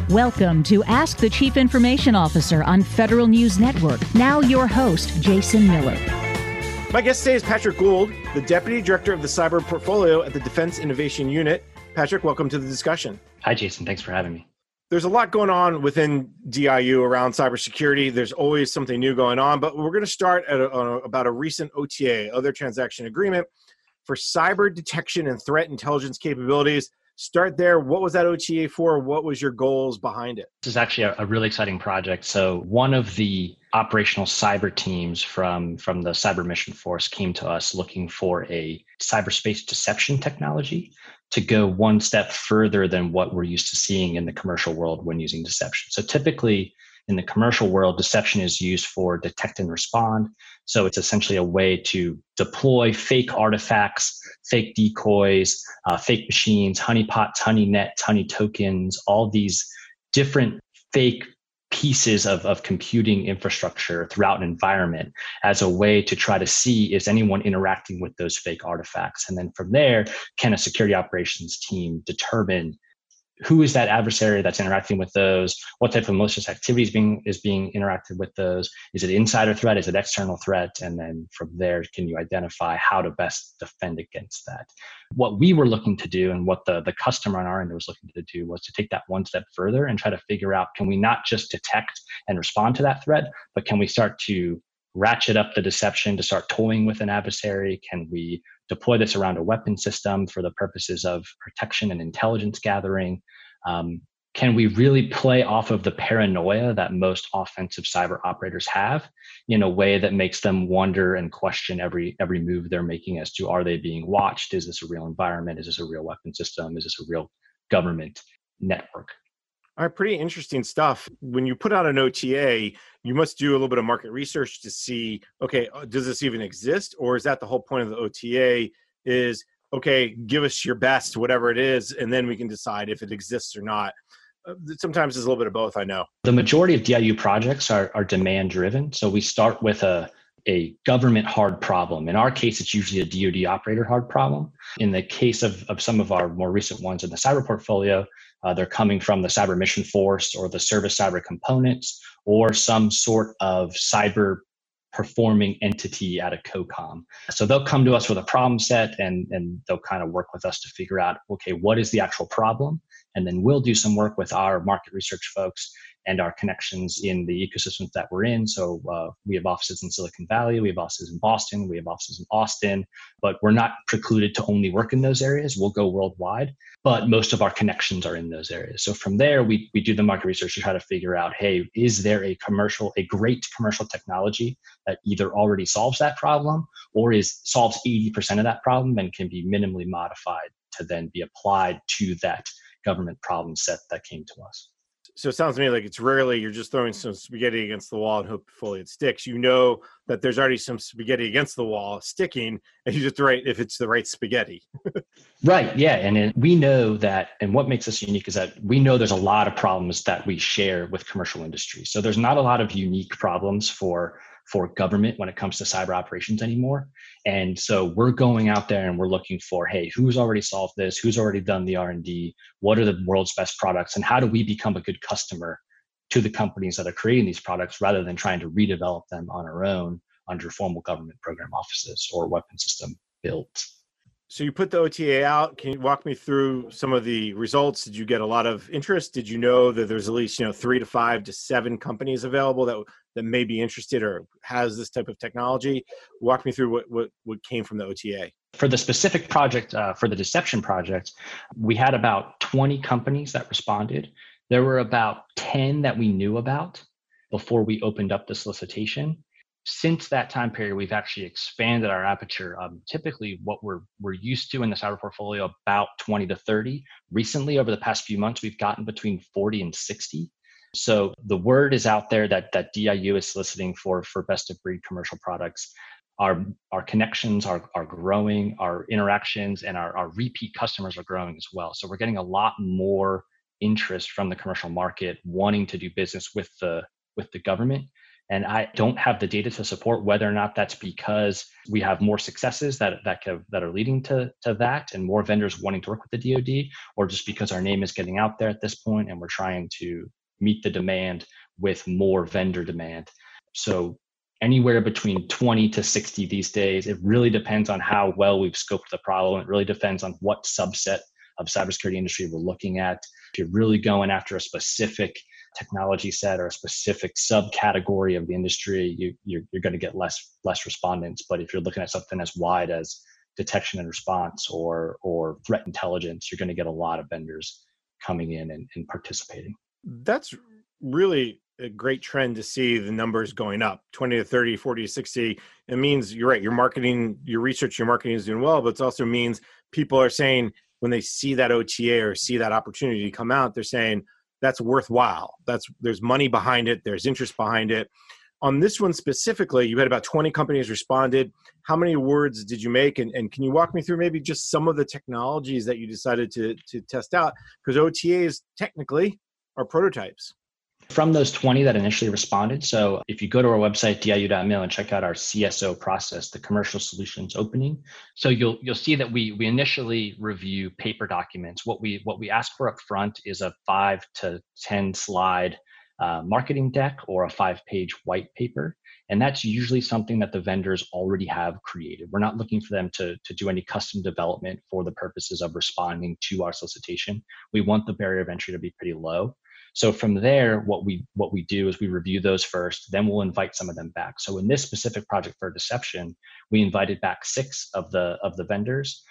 Welcome to Ask the Chief Information Officer on Federal News Network. Now your host, Jason Miller. My guest today is Patrick Gould, the Deputy Director of the Cyber Portfolio at the Defense Innovation Unit. Patrick, welcome to the discussion. Hi, Jason. Thanks for having me. There's a lot going on within DIU around cybersecurity. There's always something new going on, but we're going to start at about a recent OTA, Other Transaction Agreement, for cyber detection and threat intelligence capabilities. Start there. What was that OTA for? What was your goals behind it? This is actually a really exciting project. So one of the operational cyber teams from the Cyber Mission Force came to us looking for a cyberspace deception technology to go one step further than what we're used to seeing in the commercial world when using deception. So typically in the commercial world, deception is used for detect and respond. So it's essentially a way to deploy fake artifacts, fake decoys, fake machines, honeypots, honey-nets, honey tokens, all these different fake pieces of computing infrastructure throughout an environment as a way to try to see, is anyone interacting with those fake artifacts? And then from there, can a security operations team determine who is that adversary that's interacting with those? What type of malicious activity is being interacted with those? Is it insider threat? Is it external threat? And then from there, can you identify how to best defend against that? What we were looking to do and what the customer on our end was looking to do was to take that one step further and try to figure out, can we not just detect and respond to that threat, but can we start to ratchet up the deception to start toying with an adversary? Can we deploy this around a weapon system for the purposes of protection and intelligence gathering? Can we really play off of the paranoia that most offensive cyber operators have in a way that makes them wonder and question every move they're making as to, are they being watched? Is this a real environment? Is this a real weapon system? Is this a real government network? All right, pretty interesting stuff. When you put out an OTA, you must do a little bit of market research to see, okay, does this even exist? Or is that the whole point of the OTA is, okay, give us your best, whatever it is, and then we can decide if it exists or not. Sometimes it's a little bit of both, I know. The majority of DIU projects are demand driven. So we start with a government hard problem. In our case, it's usually a DoD operator hard problem. In the case of some of our more recent ones in the cyber portfolio, they're coming from the Cyber Mission Force or the Service Cyber Components or some sort of cyber performing entity at a COCOM. So they'll come to us with a problem set and they'll kind of work with us to figure out, okay, what is the actual problem? And then we'll do some work with our market research folks and our connections in the ecosystems that we're in. So we have offices in Silicon Valley, we have offices in Boston, we have offices in Austin, but we're not precluded to only work in those areas. We'll go worldwide, but most of our connections are in those areas. So from there, we do the market research to try to figure out, hey, is there a great commercial technology that either already solves that problem or solves 80% of that problem and can be minimally modified to then be applied to that government problem set that came to us. So it sounds to me like it's rarely you're just throwing some spaghetti against the wall and hopefully it sticks. You know that there's already some spaghetti against the wall sticking, and you just write if it's the right spaghetti. Right. Yeah. And we know that, and what makes us unique is that we know there's a lot of problems that we share with commercial industry. So there's not a lot of unique problems for government when it comes to cyber operations anymore. And so we're going out there and we're looking for, hey, who's already solved this? Who's already done the R&D? What are the world's best products? And how do we become a good customer to the companies that are creating these products rather than trying to redevelop them on our own under formal government program offices or weapon system builds? So you put the OTA out. Can you walk me through some of the results? Did you get a lot of interest? Did you know that there's at least 3 to 5 to 7 companies available that may be interested or has this type of technology? Walk me through what came from the OTA. For the specific project, for the deception project, we had about 20 companies that responded. There were about 10 that we knew about before we opened up the solicitation. Since that time period, we've actually expanded our aperture. Typically, what we're used to in the cyber portfolio, about 20 to 30. Recently, over the past few months, we've gotten between 40 and 60. So the word is out there that DIU is soliciting for best of breed commercial products. Our connections are growing, our interactions and our repeat customers are growing as well. So we're getting a lot more interest from the commercial market wanting to do business with the government. And I don't have the data to support whether or not that's because we have more successes that are leading to that and more vendors wanting to work with the DoD, or just because our name is getting out there at this point and we're trying to meet the demand with more vendor demand. So anywhere between 20 to 60 these days. It really depends on how well we've scoped the problem. It really depends on what subset of cybersecurity industry we're looking at. If you're really going after a specific technology set or a specific subcategory of the industry, you're going to get less respondents. But if you're looking at something as wide as detection and response or threat intelligence, you're going to get a lot of vendors coming in and participating. That's really a great trend to see the numbers going up 20 to 30, 40 to 60. It means you're right. Your marketing, your research, your marketing is doing well, but it also means people are saying when they see that OTA or see that opportunity come out, they're saying that's worthwhile. There's money behind it. There's interest behind it. On this one specifically, you had about 20 companies responded. How many awards did you make? And can you walk me through maybe just some of the technologies that you decided to test out? Because OTAs technically are prototypes. From those 20 that initially responded, so if you go to our website, diu.mil, and check out our CSO process, the commercial solutions opening, so you'll see that we initially review paper documents. What we ask for up front is a 5 to 10 slide marketing deck or a 5-page white paper. And that's usually something that the vendors already have created. We're not looking for them to do any custom development for the purposes of responding to our solicitation. We want the barrier of entry to be pretty low. So from there, what we do is we review those first, then we'll invite some of them back. So in this specific project for deception, we invited back 6 of the vendors.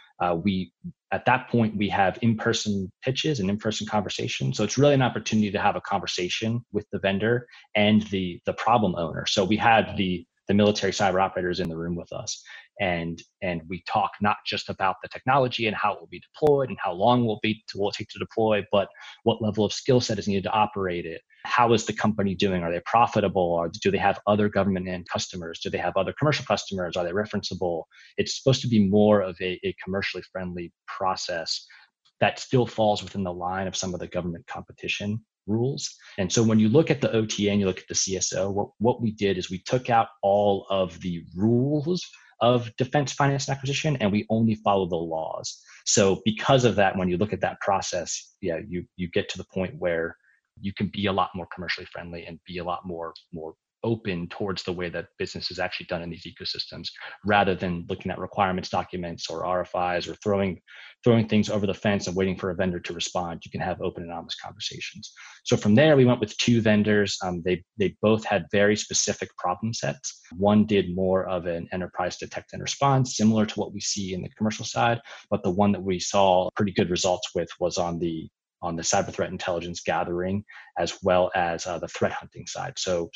At that point, we have in-person pitches and in-person conversations. So it's really an opportunity to have a conversation with the vendor and the problem owner. So we had the military cyber operators in the room with us. And we talk not just about the technology and how it will be deployed and how long will it take to deploy, but what level of skill set is needed to operate it. How is the company doing? Are they profitable? Or do they have other government end customers? Do they have other commercial customers? Are they referenceable? It's supposed to be more of a commercially friendly process that still falls within the line of some of the government competition rules. And so when you look at the OTA and you look at the CSO, what we did is we took out all of the rules of defense finance and acquisition, and we only follow the laws. So because of that, when you look at that process, you get to the point where you can be a lot more commercially friendly and be a lot more open towards the way that business is actually done in these ecosystems, rather than looking at requirements documents or RFIs or throwing things over the fence and waiting for a vendor to respond. You can have open and honest conversations. So from there, we went with 2 vendors. They both had very specific problem sets. One did more of an enterprise detect and response, similar to what we see in the commercial side, but the one that we saw pretty good results with was on the cyber threat intelligence gathering, as well as the threat hunting side. So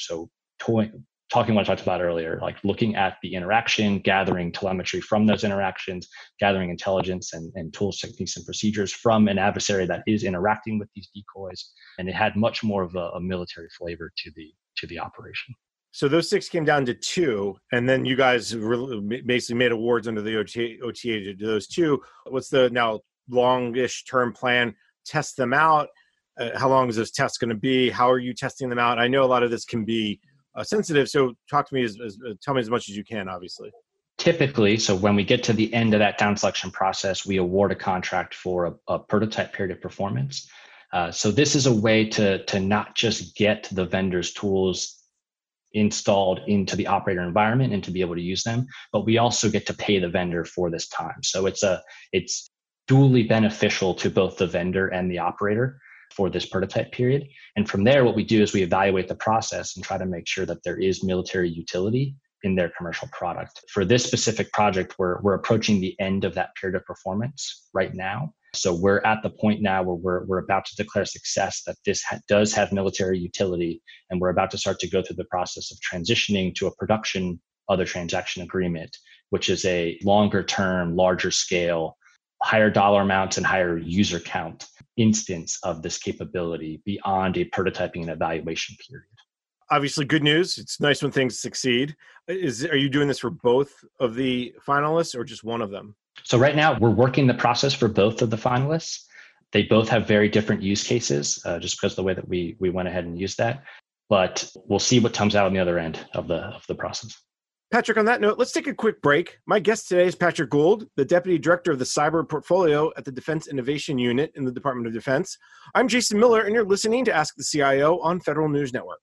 talking what I talked about earlier, like looking at the interaction, gathering telemetry from those interactions, gathering intelligence and tools, techniques, and procedures from an adversary that is interacting with these decoys. And it had much more of a military flavor to the operation. So those 6 came down to 2, and then you guys basically made awards under the OTA to those 2. What's the now longish term plan? Test them out. How long is this test going to be? How are you testing them out? I know a lot of this can be sensitive, so talk to me tell me as much as you can, obviously. Typically, so when we get to the end of that down selection process, we award a contract for a prototype period of performance. So this is a way to not just get the vendor's tools installed into the operator environment and to be able to use them, but we also get to pay the vendor for this time. So it's dually beneficial to both the vendor and the operator for this prototype period. And from there, what we do is we evaluate the process and try to make sure that there is military utility in their commercial product. For this specific project, we're approaching the end of that period of performance right now. So we're at the point now where we're about to declare success that this does have military utility, and we're about to start to go through the process of transitioning to a production other transaction agreement, which is a longer term, larger scale, higher dollar amounts and higher user count instance of this capability beyond a prototyping and evaluation period. Obviously, good news. It's nice when things succeed. Are you doing this for both of the finalists or just one of them? So right now, we're working the process for both of the finalists. They both have very different use cases, just because of the way that we went ahead and used that. but we'll see what comes out on the other end of the process. Patrick, on that note, let's take a quick break. My guest today is Patrick Gould, the Deputy Director of the Cyber Portfolio at the Defense Innovation Unit in the Department of Defense. I'm Jason Miller, and you're listening to Ask the CIO on Federal News Network.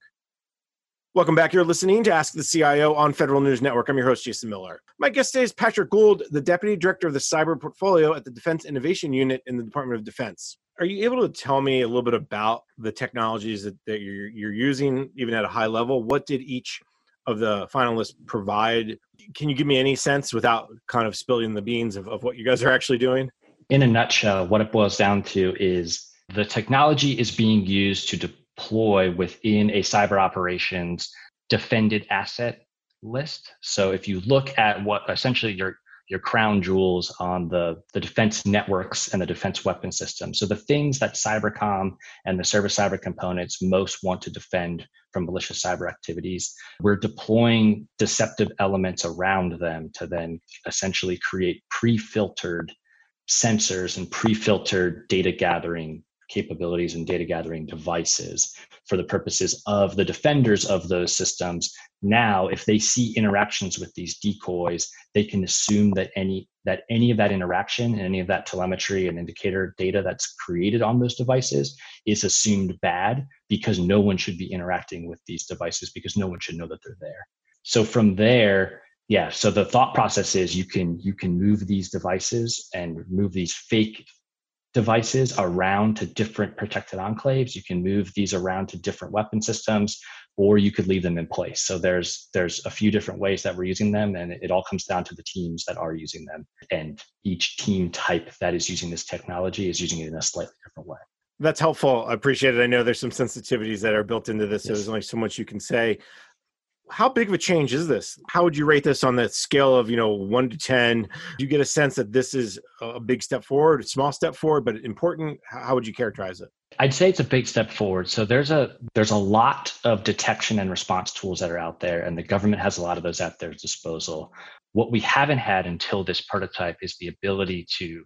Welcome back. You're listening to Ask the CIO on Federal News Network. I'm your host, Jason Miller. My guest today is Patrick Gould, the Deputy Director of the Cyber Portfolio at the Defense Innovation Unit in the Department of Defense. Are you able to tell me a little bit about the technologies that you're using, even at a high level? What did each of the finalists provide? Can you give me any sense without kind of spilling the beans of what you guys are actually doing? In a nutshell, what it boils down to is the technology is being used to deploy within a cyber operations defended asset list. So if you look at what essentially your crown jewels on the defense networks and the defense weapon system. So the things that Cybercom and the service cyber components most want to defend from malicious cyber activities, we're deploying deceptive elements around them to then essentially create pre-filtered sensors and pre-filtered data gathering capabilities and data gathering devices for the purposes of the defenders of those systems. Now, if they see interactions with these decoys, they can assume that any of that interaction and any of that telemetry and indicator data that's created on those devices is assumed bad, because no one should be interacting with these devices, because no one should know that they're there. So from there, so the thought process is you can move these devices and move these fake devices around to different protected enclaves. You can move these around to different weapon systems, or you could leave them in place. So there's a few different ways that we're using them, and it all comes down to the teams that are using them. And each team type that is using this technology is using it in a slightly different way. That's helpful. I appreciate it. I know there's some sensitivities that are built into this, so Yes. there's only so much you can say. How big of a change is this? How would you rate this on the scale of 1 to 10? Do you get a sense that this is a big step forward, a small step forward, but important? How would you characterize it? I'd say it's a big step forward. So there's a lot of detection and response tools that are out there, and the government has a lot of those at their disposal. What we haven't had until this prototype is the ability to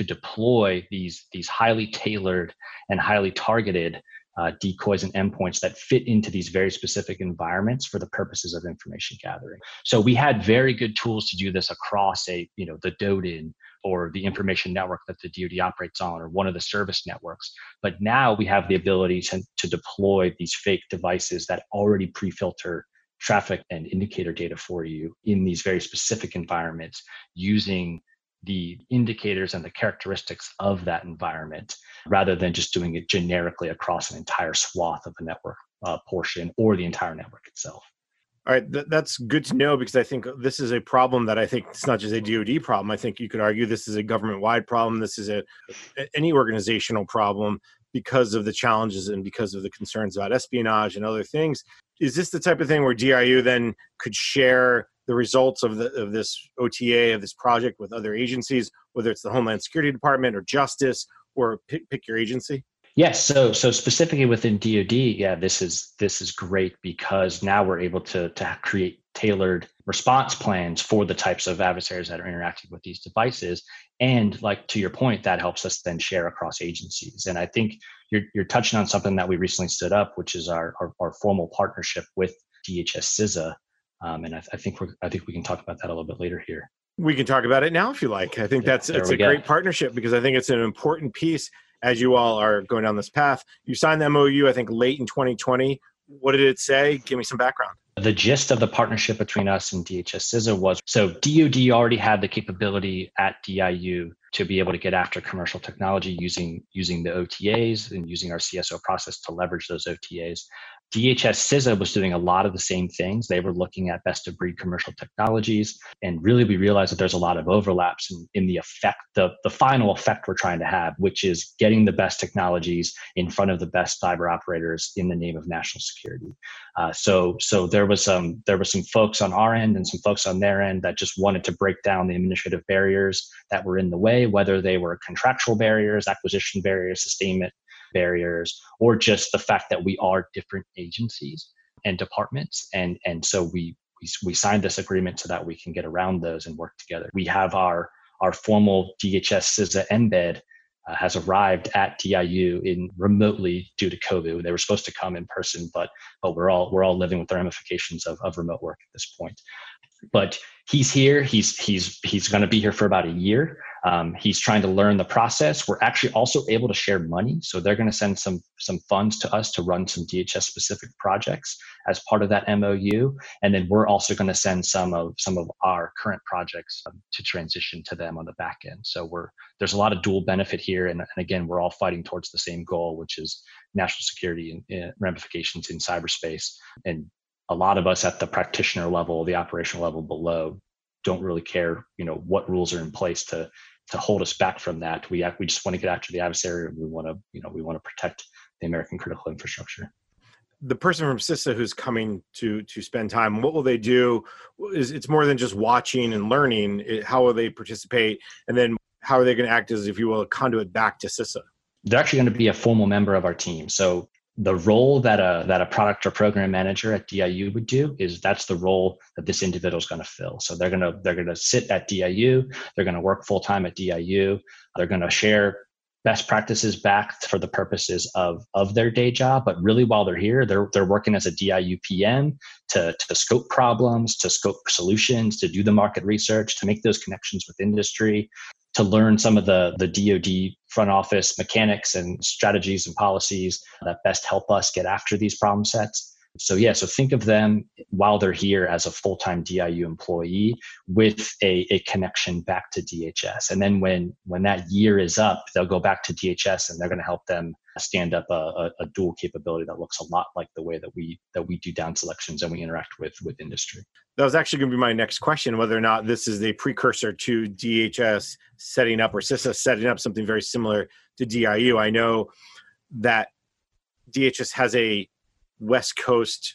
deploy these highly tailored and highly targeted decoys and endpoints that fit into these very specific environments for the purposes of information gathering. So we had very good tools to do this across the DoDIN or the information network that the DoD operates on, or one of the service networks. But now we have the ability to deploy these fake devices that already pre-filter traffic and indicator data for you in these very specific environments, using the indicators and the characteristics of that environment, rather than just doing it generically across an entire swath of the network portion or the entire network itself. All right, that's good to know, because I think this is a problem that I think it's not just a DoD problem. I think you could argue this is a government-wide problem. This is any organizational problem because of the challenges and because of the concerns about espionage and other things. Is this the type of thing where DIU then could share the results of this OTA, of this project, with other agencies, whether it's the Homeland Security Department or Justice, or pick your agency? Yes. So specifically within DoD, this is great, because now we're able to create tailored response plans for the types of adversaries that are interacting with these devices. And like, to your point, that helps us then share across agencies. And I think you're touching on something that we recently stood up, which is our formal partnership with DHS CISA. And I think we can talk about that a little bit later here. We can talk about it now if you like. I think it's a great partnership, because I think it's an important piece as you all are going down this path. You signed the MOU, I think, late in 2020. What did it say? Give me some background. The gist of the partnership between us and DHS CISA was, so DoD already had the capability at DIU to be able to get after commercial technology using the OTAs and using our CSO process to leverage those OTAs. DHS CISA was doing a lot of the same things. They were looking at best of breed commercial technologies. And really, we realized that there's a lot of overlaps in the effect, the final effect we're trying to have, which is getting the best technologies in front of the best cyber operators in the name of national security. So there was some folks on our end and some folks on their end that just wanted to break down the administrative barriers that were in the way, whether they were contractual barriers, acquisition barriers, sustainment barriers, or just the fact that we are different agencies and departments. And so we signed this agreement so that we can get around those and work together. We have our formal DHS CISA embed has arrived at DIU in remotely due to COVID. They were supposed to come in person, but we're all living with the ramifications of remote work at this point. But he's here. He's going to be here for about a year. He's trying to learn the process. We're actually also able to share money, so they're going to send some funds to us to run some DHS specific projects as part of that MOU, and then we're also going to send some of our current projects to transition to them on the back end. So there's a lot of dual benefit here, and again, we're all fighting towards the same goal, which is national security and ramifications in cyberspace. And a lot of us at the practitioner level, the operational level below, don't really care, what rules are in place to hold us back from that. We just want to get after the adversary, and we want to protect the American critical infrastructure. The person from CISA who's coming to spend time, what will they do? It's more than just watching and learning. How will they participate? And then how are they going to act as, if you will, a conduit back to CISA? They're actually going to be a formal member of our team. So the role that a product or program manager at DIU would do that's the role that this individual is going to fill. So they're going to sit at DIU. They're going to work full time at DIU. They're going to share best practices back for the purposes of their day job. But really, while they're here, they're working as a DIU PM to scope problems, to scope solutions, to do the market research, to make those connections with industry, to learn some of the DoD front office mechanics and strategies and policies that best help us get after these problem sets. So think of them while they're here as a full-time DIU employee with a connection back to DHS. And then when that year is up, they'll go back to DHS and they're going to help them stand up a dual capability that looks a lot like the way that we do down selections and we interact with industry. That was actually going to be my next question, whether or not this is a precursor to DHS setting up or CISA setting up something very similar to DIU. I know that DHS has a West Coast,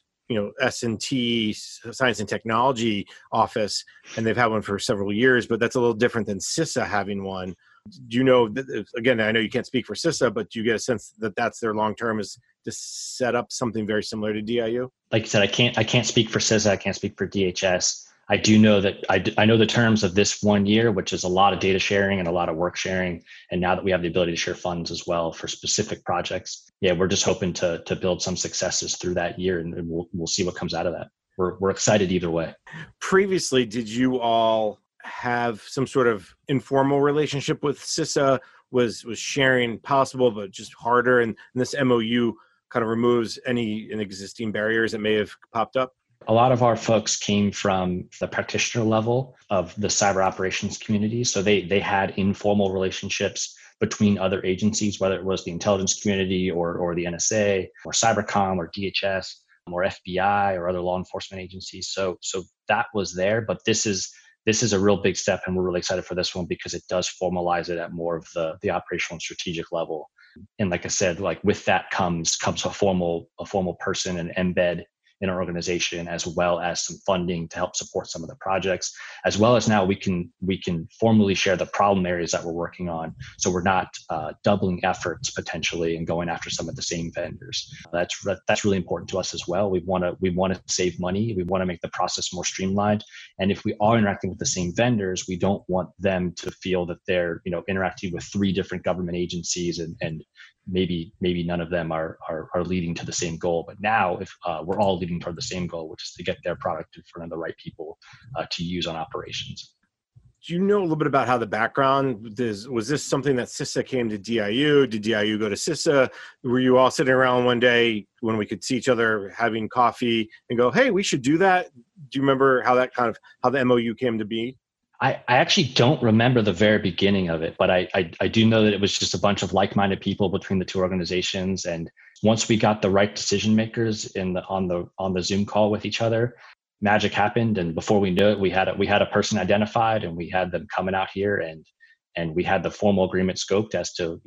S&T, Science and Technology office, and they've had one for several years, but that's a little different than CISA having one. Do you know, again, I know you can't speak for CISA, but do you get a sense that that's their long-term is to set up something very similar to DIU? Like you said, I can't speak for CISA. I can't speak for DHS. I do know that I know the terms of this 1 year, which is a lot of data sharing and a lot of work sharing. And now that we have the ability to share funds as well for specific projects, we're just hoping to build some successes through that year, and we'll see what comes out of that. We're excited either way. Previously, did you all have some sort of informal relationship with CISA? Was sharing possible, but just harder? And this MOU kind of removes any existing barriers that may have popped up? A lot of our folks came from the practitioner level of the cyber operations community. So they had informal relationships between other agencies, whether it was the intelligence community or the NSA or Cybercom or DHS or FBI or other law enforcement agencies. So that was there, but this is a real big step, and we're really excited for this one because it does formalize it at more of the operational and strategic level. And like I said, like with that comes a formal person and embed in our organization, as well as some funding to help support some of the projects, as well as now we can formally share the problem areas that we're working on. So we're not doubling efforts potentially and going after some of the same vendors. That's really important to us as well. We want to save money. We want to make the process more streamlined. And if we are interacting with the same vendors, we don't want them to feel that they're interacting with 3 different government agencies and maybe none of them are leading to the same goal. But now if we're all leading toward the same goal, which is to get their product in front of the right people to use on operations. Do you know a little bit about how the background is? Was this something that CISA came to DIU? Did DIU go to CISA? Were you all sitting around one day when we could see each other having coffee and go, hey, we should do that? Do you remember how the MOU came to be? I actually don't remember the very beginning of it, but I do know that it was just a bunch of like-minded people between the two organizations. And once we got the right decision makers on the Zoom call with each other, magic happened. And before we knew it, we had a person identified, and we had them coming out here, and we had the formal agreement scoped as to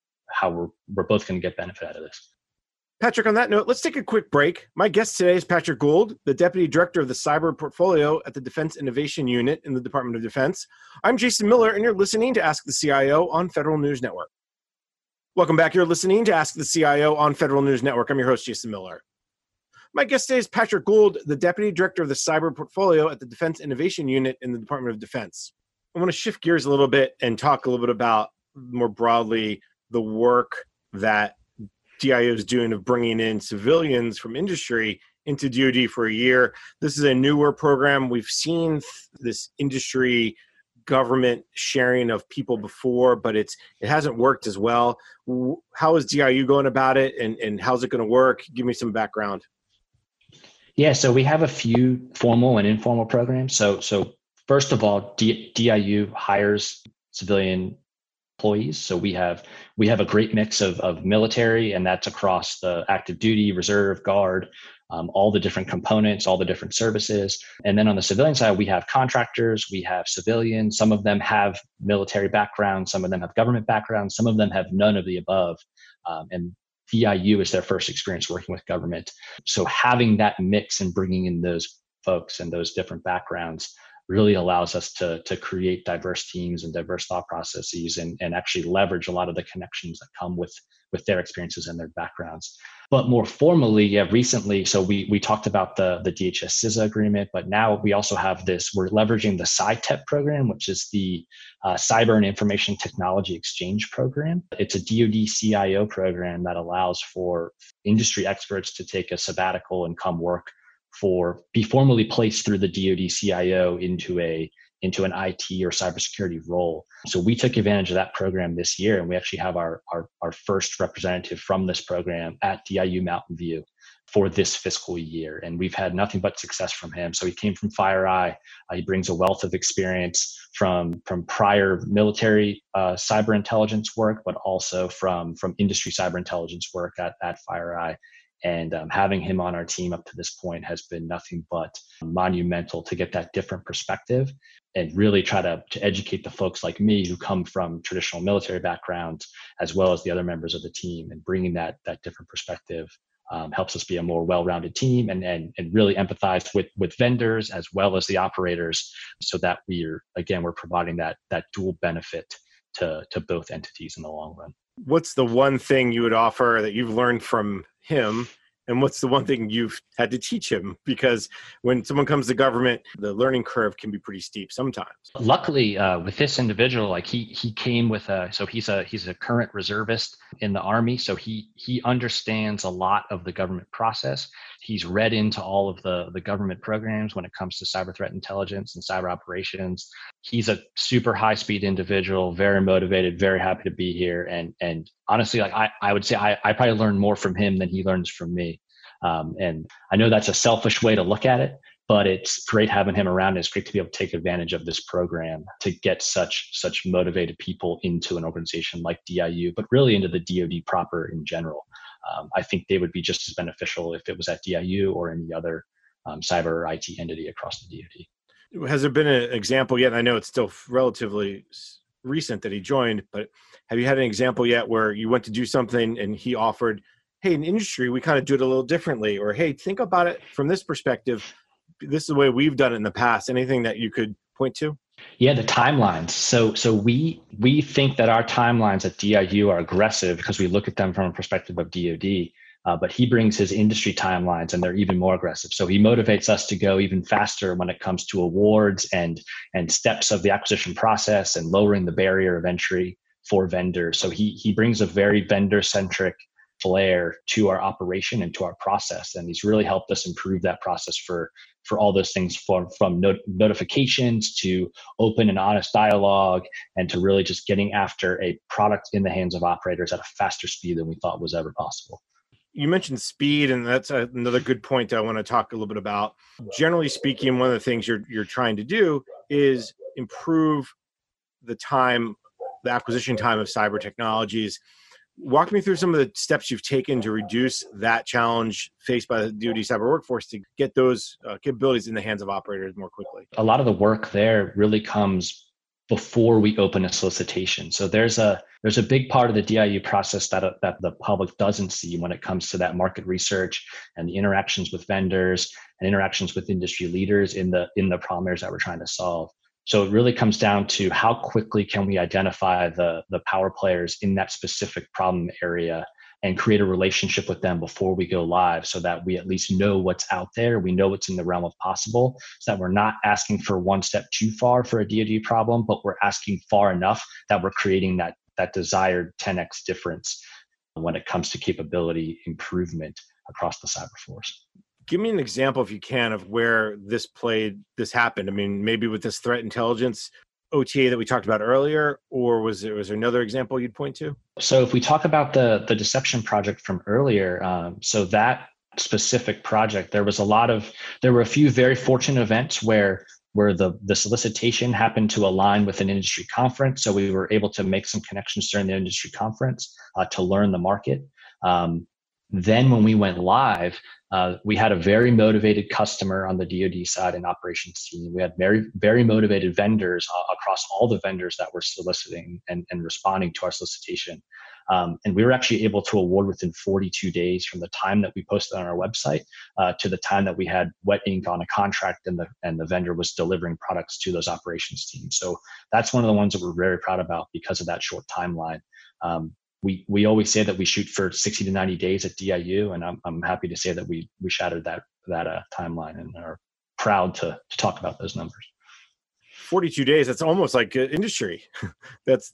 how we're both going to get benefit out of this. Patrick, on that note, let's take a quick break. My guest today is Patrick Gould, the Deputy Director of the Cyber Portfolio at the Defense Innovation Unit in the Department of Defense. I'm Jason Miller, and you're listening to Ask the CIO on Federal News Network. Welcome back. You're listening to Ask the CIO on Federal News Network. I'm your host, Jason Miller. My guest today is Patrick Gould, the Deputy Director of the Cyber Portfolio at the Defense Innovation Unit in the Department of Defense. I want to shift gears a little bit and talk a little bit about more broadly the work that DIO is doing of bringing in civilians from industry into DoD for a year. This is a newer program. We've seen this industry government sharing of people before, but it hasn't worked as well. How is DIU going about it, and how's it going to work? Give me some background. Yeah, so we have a few formal and informal programs. So first of all, DIU hires civilian employees. So we have a great mix of military, and that's across the active duty, reserve, guard, all the different components, all the different services. And then on the civilian side, we have contractors, we have civilians. Some of them have military backgrounds, some of them have government backgrounds, some of them have none of the above. And DIU is their first experience working with government. So having that mix and bringing in those folks and those different backgrounds really allows us to create diverse teams and diverse thought processes and actually leverage a lot of the connections that come with their experiences and their backgrounds. But more formally, recently, so we talked about the DHS CISA agreement, but now we also have we're leveraging the CyTech program, which is the Cyber and Information Technology Exchange Program. It's a DoD CIO program that allows for industry experts to take a sabbatical and come work be formally placed through the DoD CIO into an IT or cybersecurity role. So we took advantage of that program this year, and we actually have our first representative from this program at DIU Mountain View for this fiscal year. And we've had nothing but success from him. So he came from FireEye. He brings a wealth of experience from prior military cyber intelligence work, but also from industry cyber intelligence work at FireEye. And having him on our team up to this point has been nothing but monumental to get that different perspective and really try to educate the folks like me who come from traditional military backgrounds, as well as the other members of the team. And bringing that different perspective helps us be a more well-rounded team and really empathize with vendors as well as the operators, so that we're providing that dual benefit to both entities in the long run. What's the one thing you would offer that you've learned from him, and what's the one thing you've had to teach him? Because when someone comes to government, the learning curve can be pretty steep sometimes. Luckily, with this individual, like he came with he's a current reservist in the Army, so he understands a lot of the government process. He's read into all of the government programs when it comes to cyber threat intelligence and cyber operations. He's a super high speed individual, very motivated, very happy to be here. And honestly, like I would say I probably learned more from him than he learns from me. And I know that's a selfish way to look at it, but it's great having him around. It's great to be able to take advantage of this program to get such motivated people into an organization like DIU, but really into the DoD proper in general. I think they would be just as beneficial if it was at DIU or any other cyber or IT entity across the DoD. Has there been an example yet? I know it's still relatively recent that he joined, but have you had an example yet where you went to do something and he offered, hey, in industry, we kind of do it a little differently, or hey, think about it from this perspective. This is the way we've done it in the past. Anything that you could point to? Yeah, the timelines. So we think that our timelines at DIU are aggressive because we look at them from a perspective of DoD. But he brings his industry timelines, and they're even more aggressive. So he motivates us to go even faster when it comes to awards and steps of the acquisition process and lowering the barrier of entry for vendors. So he brings a very vendor-centric flair to our operation and to our process, and he's really helped us improve that process for all those things, from notifications to open and honest dialogue, and to really just getting after a product in the hands of operators at a faster speed than we thought was ever possible. You mentioned speed, and that's another good point I want to talk a little bit about. Generally speaking, one of the things you're trying to do is improve the acquisition time of cyber technologies. Walk me through some of the steps you've taken to reduce that challenge faced by the DoD cyber workforce to get those capabilities in the hands of operators more quickly. A lot of the work there really comes before we open a solicitation. So there's a big part of the DIU process that the public doesn't see when it comes to that market research and the interactions with vendors and interactions with industry leaders in the problem areas that we're trying to solve. So it really comes down to how quickly can we identify the power players in that specific problem area and create a relationship with them before we go live, so that we at least know what's out there. We know what's in the realm of possible, so that we're not asking for one step too far for a DoD problem, but we're asking far enough that we're creating that that desired 10x difference when it comes to capability improvement across the cyber force. Give me an example, if you can, of where this happened. I mean, maybe with this threat intelligence OTA that we talked about earlier, or was there another example you'd point to? So if we talk about the deception project from earlier, so that specific project, there were a few very fortunate events where the solicitation happened to align with an industry conference. So we were able to make some connections during the industry conference to learn the market. Then when we went live, we had a very motivated customer on the DoD side and operations team. We had very, very motivated vendors across all the vendors that were soliciting and responding to our solicitation. And we were actually able to award within 42 days from the time that we posted on our website to the time that we had wet ink on a contract and the vendor was delivering products to those operations teams. So that's one of the ones that we're very proud about because of that short timeline. We always say that we shoot for 60 to 90 days at DIU, and I'm happy to say that we shattered that timeline and are proud to talk about those numbers. 42 days, that's almost like industry. that's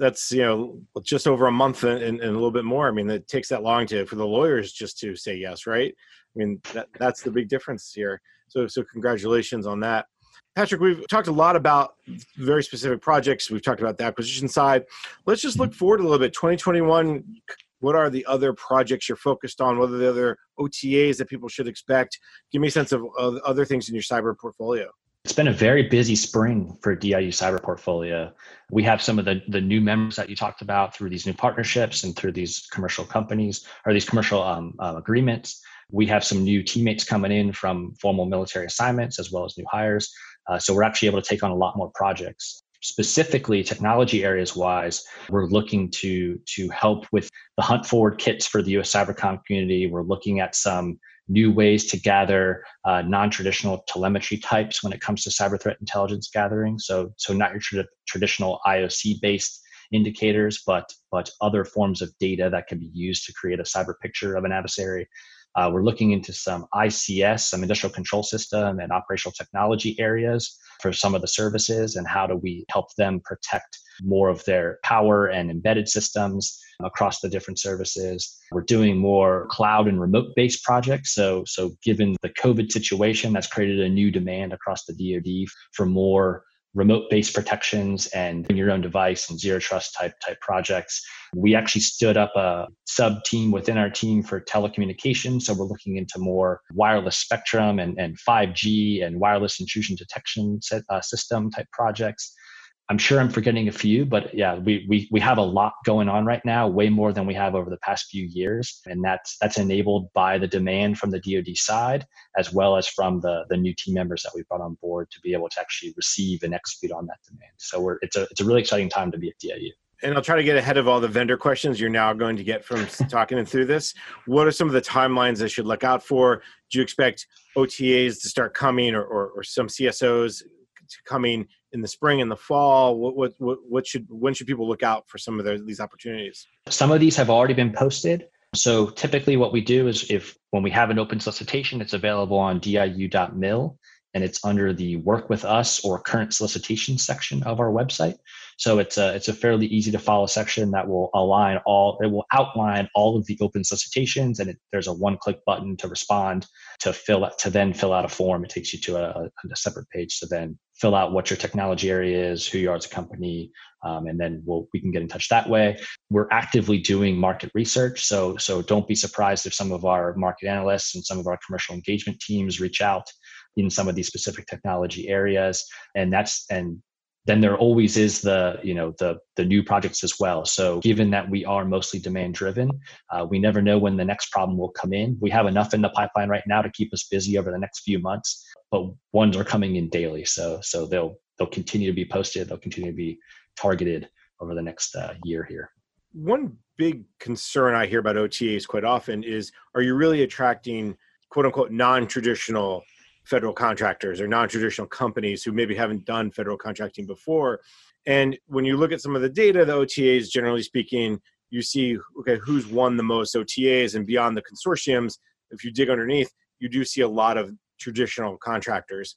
just over a month and a little bit more. I mean, it takes that long for the lawyers just to say yes, right? I mean, that's the big difference here. So congratulations on that. Patrick, we've talked a lot about very specific projects. We've talked about the acquisition side. Let's just look forward a little bit. 2021, what are the other projects you're focused on? What are the other OTAs that people should expect? Give me a sense of other things in your cyber portfolio. It's been a very busy spring for DIU Cyber Portfolio. We have some of the new members that you talked about through these new partnerships and through these commercial companies or these commercial agreements. We have some new teammates coming in from formal military assignments as well as new hires. So we're actually able to take on a lot more projects. Specifically, technology areas wise, we're looking to help with the hunt forward kits for the US Cybercom community. We're looking at some new ways to gather non-traditional telemetry types when it comes to cyber threat intelligence gathering. So not your traditional IOC-based indicators, but other forms of data that can be used to create a cyber picture of an adversary. We're looking into some ICS, some industrial control system and operational technology areas for some of the services, and how do we help them protect more of their power and embedded systems across the different services. We're doing more cloud and remote-based projects. So given the COVID situation, that's created a new demand across the DoD for more remote-based protections and in your own device and zero trust type projects. We actually stood up a sub team within our team for telecommunications. So we're looking into more wireless spectrum and 5G and wireless intrusion detection system type projects. I'm sure I'm forgetting a few, but yeah, we have a lot going on right now, way more than we have over the past few years. And that's enabled by the demand from the DoD side, as well as from the new team members that we brought on board to be able to actually receive and execute on that demand. So it's a really exciting time to be at DIU. And I'll try to get ahead of all the vendor questions you're now going to get from talking through this. What are some of the timelines I should look out for? Do you expect OTAs to start coming or some CSOs to coming in the spring and the fall? When should people look out for some of these opportunities? Some of these have already been posted. So typically what we do is when we have an open solicitation, it's available on diu.mil and it's under the work with us or current solicitation section of our website. So it's a fairly easy to follow section that will outline all of the open solicitations, and there's a one-click button to respond to then fill out a form. It takes you to a separate page to then fill out what your technology area is, who you are as a company, and then we can get in touch that way. We're actively doing market research, so don't be surprised if some of our market analysts and some of our commercial engagement teams reach out in some of these specific technology areas, and then there always is the new projects as well. So given that we are mostly demand driven, we never know when the next problem will come in. We have enough in the pipeline right now to keep us busy over the next few months, but ones are coming in daily. So they'll continue to be posted. They'll continue to be targeted over the next year here. One big concern I hear about OTAs quite often is, are you really attracting quote unquote non-traditional federal contractors or non-traditional companies who maybe haven't done federal contracting before? And when you look at some of the data, the OTAs, generally speaking, you see, okay, who's won the most OTAs, and beyond the consortiums, if you dig underneath, you do see a lot of traditional contractors.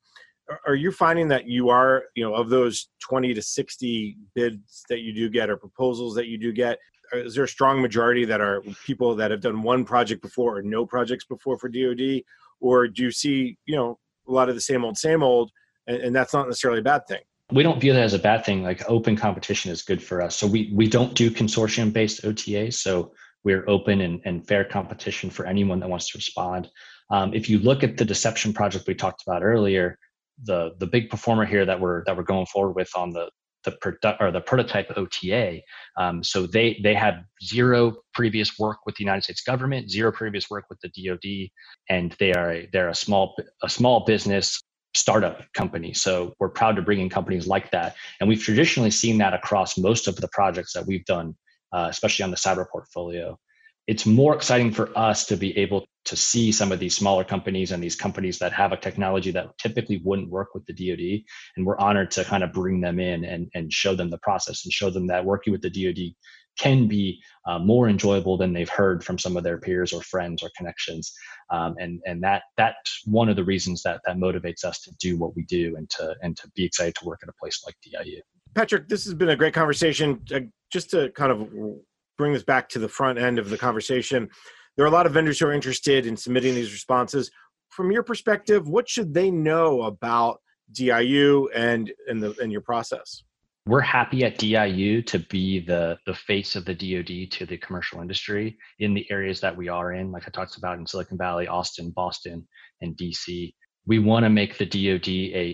Are you finding that you are, of those 20 to 60 bids that you do get or proposals that you do get, is there a strong majority that are people that have done one project before or no projects before for DoD? Or do you see, a lot of the same old, and that's not necessarily a bad thing? We don't view that as a bad thing. Like, open competition is good for us. So we don't do consortium-based OTAs. So we're open and fair competition for anyone that wants to respond. If you look at the deception project we talked about earlier, the big performer here that we're going forward with on the prototype OTA. So they had zero previous work with the United States government, zero previous work with the DoD, and they're a small business startup company. So we're proud to bring in companies like that, and we've traditionally seen that across most of the projects that we've done, especially on the cyber portfolio. It's more exciting for us to be able to see some of these smaller companies and these companies that have a technology that typically wouldn't work with the DoD. And we're honored to kind of bring them in and show them the process and show them that working with the DoD can be more enjoyable than they've heard from some of their peers or friends or connections. And that's one of the reasons that motivates us to do what we do and to be excited to work at a place like DIU. Patrick, this has been a great conversation. Just to kind of bring this back to the front end of the conversation, there are a lot of vendors who are interested in submitting these responses. From your perspective, what should they know about DIU and your process? We're happy at DIU to be the face of the DoD to the commercial industry in the areas that we are in, like I talked about in Silicon Valley, Austin, Boston, and DC. We want to make the DoD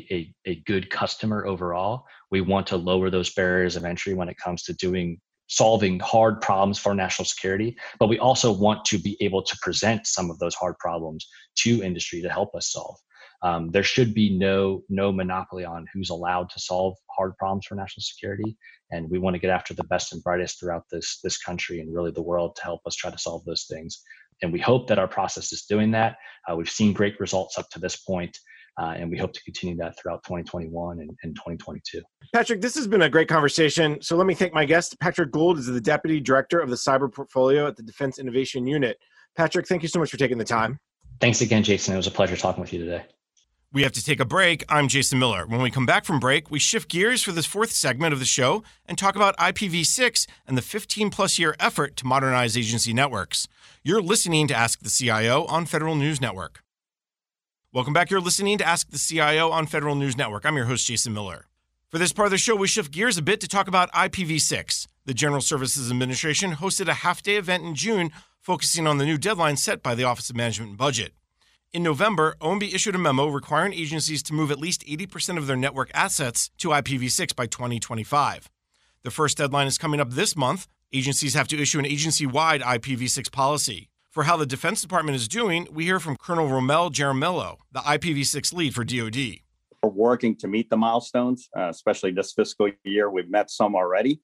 a good customer overall. We want to lower those barriers of entry when it comes to solving hard problems for national security, but we also want to be able to present some of those hard problems to industry to help us solve. There should be no monopoly on who's allowed to solve hard problems for national security, and we want to get after the best and brightest throughout this country and really the world to help us try to solve those things. And we hope that our process is doing that. We've seen great results up to this point. And we hope to continue that throughout 2021 and 2022. Patrick, this has been a great conversation. So let me thank my guest. Patrick Gould is the Deputy Director of the Cyber Portfolio at the Defense Innovation Unit. Patrick, thank you so much for taking the time. Thanks again, Jason. It was a pleasure talking with you today. We have to take a break. I'm Jason Miller. When we come back from break, we shift gears for this fourth segment of the show and talk about IPv6 and the 15-plus year effort to modernize agency networks. You're listening to Ask the CIO on Federal News Network. Welcome back. You're listening to Ask the CIO on Federal News Network. I'm your host, Jason Miller. For this part of the show, we shift gears a bit to talk about IPv6. The General Services Administration hosted a half-day event in June focusing on the new deadline set by the Office of Management and Budget. In November, OMB issued a memo requiring agencies to move at least 80% of their network assets to IPv6 by 2025. The first deadline is coming up this month. Agencies have to issue an agency-wide IPv6 policy. For how the Defense Department is doing, we hear from Colonel Romel Jaramillo, the IPv6 lead for DoD. We're working to meet the milestones, especially this fiscal year. We've met some already,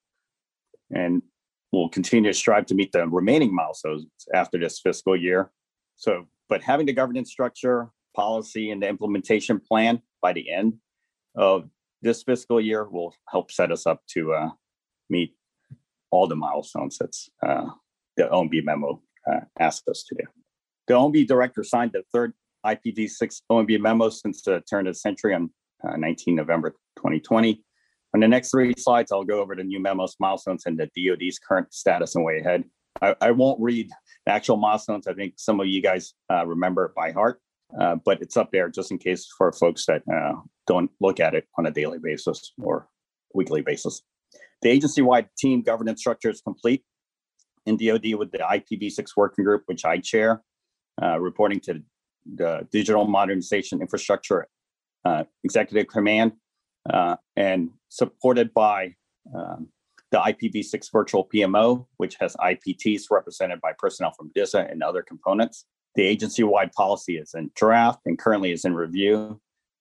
and we'll continue to strive to meet the remaining milestones after this fiscal year. But having the governance structure, policy, and the implementation plan by the end of this fiscal year will help set us up to meet all the milestones that's the OMB memo asked us to do. The OMB director signed the third IPv6 OMB memo since the turn of the century on 19 November 2020. On the next three slides, I'll go over the new memos, milestones, and the DoD's current status and way ahead. I won't read the actual milestones. I think some of you guys remember it by heart, but it's up there just in case for folks that don't look at it on a daily basis or weekly basis. The agency-wide team governance structure is complete in DoD with the IPv6 working group, which I chair, reporting to the Digital Modernization Infrastructure Executive Command, and supported by the IPv6 Virtual PMO, which has IPTs represented by personnel from DISA and other components. The agency-wide policy is in draft and currently is in review.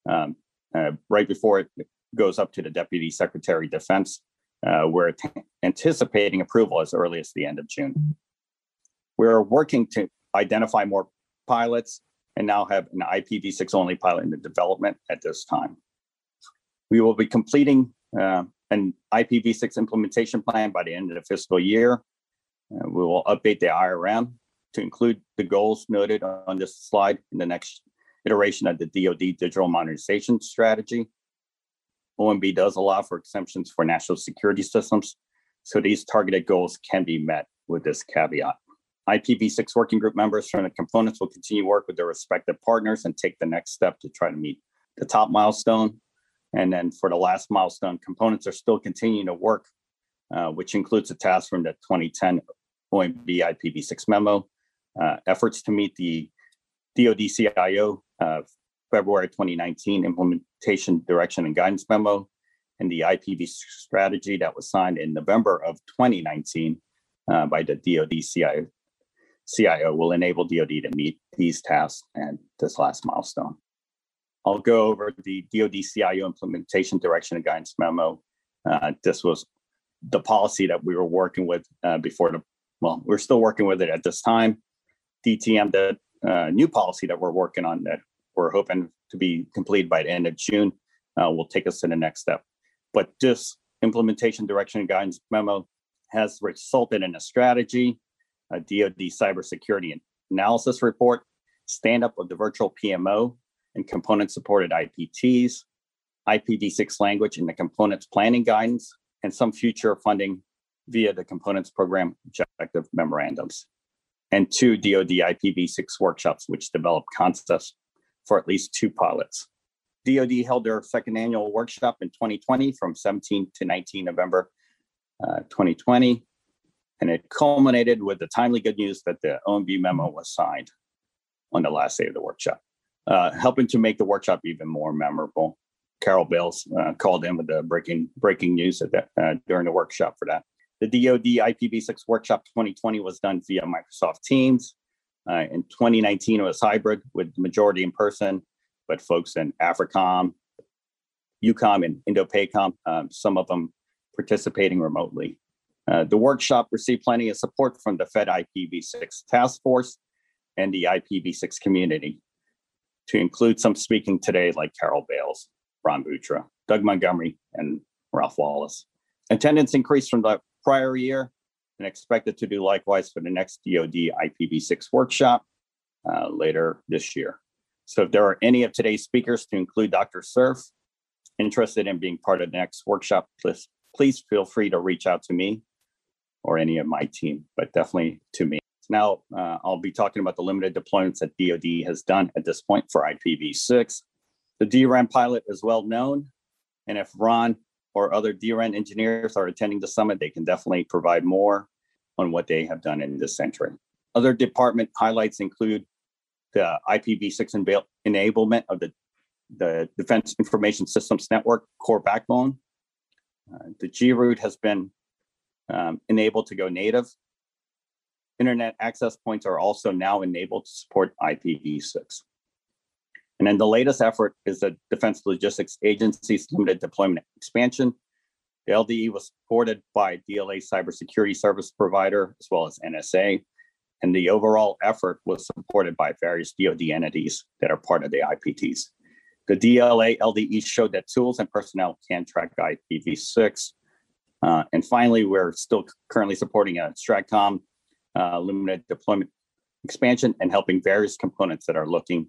Right before it goes up to the Deputy Secretary of Defense, we're anticipating approval as early as the end of June. We're working to identify more pilots and now have an IPv6 only pilot in the development at this time. We will be completing an IPv6 implementation plan by the end of the fiscal year. We will update the IRM to include the goals noted on this slide in the next iteration of the DoD digital modernization strategy. OMB does allow for exemptions for national security systems, so these targeted goals can be met with this caveat. IPv6 working group members from the components will continue work with their respective partners and take the next step to try to meet the top milestone. And then for the last milestone, components are still continuing to work, which includes a task from the 2010 OMB IPv6 memo, efforts to meet the DoD CIO February 2019 implementation direction and guidance memo, and the IPv6 strategy that was signed in November of 2019 by the DoD CIO will enable DoD to meet these tasks and this last milestone. I'll go over the DoD CIO implementation direction and guidance memo. This was the policy that we were working with we're still working with it at this time. DTM, the new policy that we're working on that we're hoping to be completed by the end of June, will take us to the next step. But this implementation direction and guidance memo has resulted in a strategy, a DoD cybersecurity analysis report, stand-up of the virtual PMO and component-supported IPTs, IPv6 language in the components planning guidance, and some future funding via the components program objective memorandums, and 2 DoD IPv6 workshops, which develop concepts for at least 2 pilots. DoD held their second annual workshop in 2020 from 17 to 19 November 2020, and it culminated with the timely good news that the OMB memo was signed on the last day of the workshop, helping to make the workshop even more memorable. Carol Bales called in with the breaking news during the workshop for that. The DoD IPv6 workshop 2020 was done via Microsoft Teams. In 2019, it was hybrid with the majority in person, but folks in AFRICOM, EUCOM, and INDOPACOM, some of them participating remotely. The workshop received plenty of support from the Fed IPv6 task force and the IPv6 community, to include some speaking today like Carol Bales, Ron Butra, Doug Montgomery, and Ralph Wallace. Attendance increased from the prior year and expected to do likewise for the next DoD IPv6 workshop later this year. So if there are any of today's speakers, to include Dr. Cerf, interested in being part of the next workshop, please feel free to reach out to me or any of my team, but definitely to me. Now, I'll be talking about the limited deployments that DoD has done at this point for IPv6. The DRAN pilot is well known, and if Ron or other DRAN engineers are attending the summit, they can definitely provide more on what they have done in this century. Other department highlights include the IPv6 enablement of the Defense Information Systems Network core backbone. The GROOT has been enabled to go native. Internet access points are also now enabled to support IPv6. And then the latest effort is the Defense Logistics Agency's limited deployment expansion. The LDE was supported by DLA cybersecurity service provider, as well as NSA. And the overall effort was supported by various DoD entities that are part of the IPTs. The DLA LDE showed that tools and personnel can track IPv6. And finally, we're still currently supporting a Stratcom limited deployment expansion and helping various components that are looking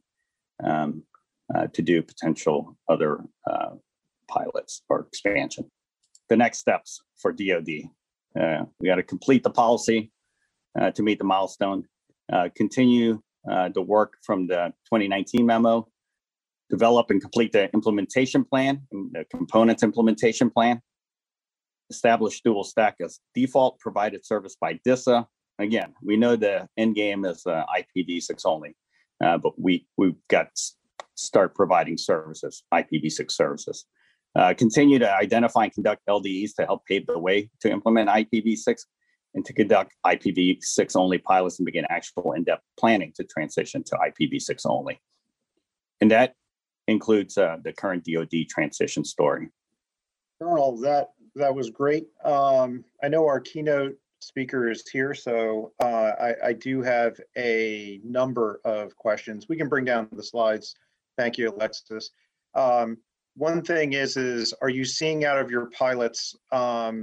to do potential other pilots or expansion. The next steps for DoD. We got to complete the policy to meet the milestone, continue the work from the 2019 memo, develop and complete the implementation plan, the components implementation plan, establish dual stack as default provided service by DISA. Again, we know the end game is IPv6 only, but we've got to start providing services, IPv6 services. Continue to identify and conduct LDEs to help pave the way to implement IPv6, and to conduct IPv6 only pilots and begin actual in-depth planning to transition to IPv6 only. And that includes the current DoD transition story. Colonel, that was great. I know our keynote speaker is here, so I do have a number of questions. We can bring down the slides. Thank you, Alexis. One thing is are you seeing out of your pilots,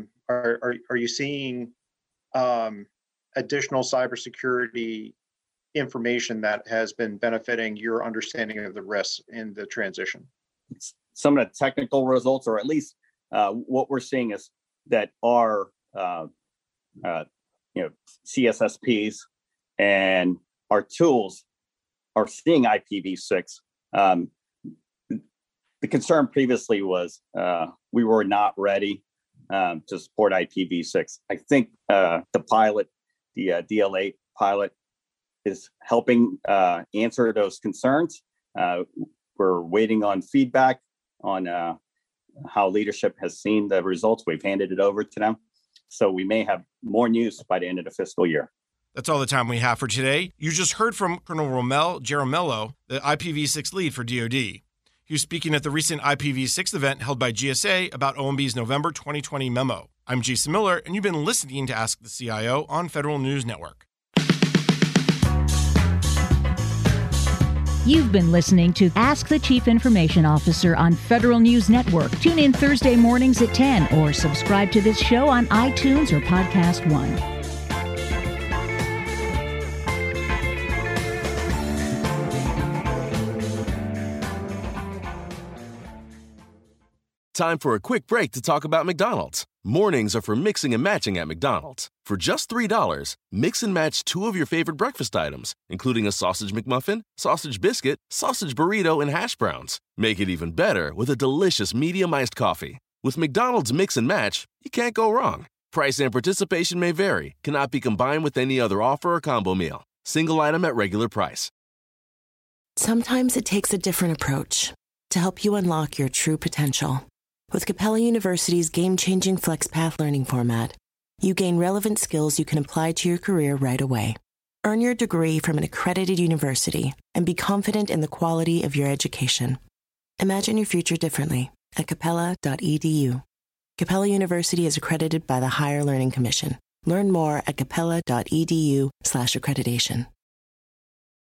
are you seeing additional cybersecurity information that has been benefiting your understanding of the risks in the transition? Some of the technical results, or at least what we're seeing, is that our CSSPs and our tools are seeing IPv6. The concern previously was we were not ready to support IPv6. I think the pilot, the DL8 pilot, is helping answer those concerns. We're waiting on feedback on how leadership has seen the results. We've handed it over to them. So we may have more news by the end of the fiscal year. That's all the time we have for today. You just heard from Colonel Romel Jaramello, the IPv6 lead for DoD. He was speaking at the recent IPv6 event held by GSA about OMB's November 2020 memo. I'm Jason Miller, and you've been listening to Ask the CIO on Federal News Network. You've been listening to Ask the Chief Information Officer on Federal News Network. Tune in Thursday mornings at 10 or subscribe to this show on iTunes or Podcast One. Time for a quick break to talk about McDonald's. Mornings are for mixing and matching at McDonald's. For just $3, mix and match 2 of your favorite breakfast items, including a sausage McMuffin, sausage biscuit, sausage burrito, and hash browns. Make it even better with a delicious medium iced coffee. With McDonald's Mix and Match, you can't go wrong. Price and participation may vary, cannot be combined with any other offer or combo meal. Single item at regular price. Sometimes it takes a different approach to help you unlock your true potential. With Capella University's game-changing FlexPath learning format, you gain relevant skills you can apply to your career right away. Earn your degree from an accredited university and be confident in the quality of your education. Imagine your future differently at capella.edu. Capella University is accredited by the Higher Learning Commission. Learn more at capella.edu/accreditation.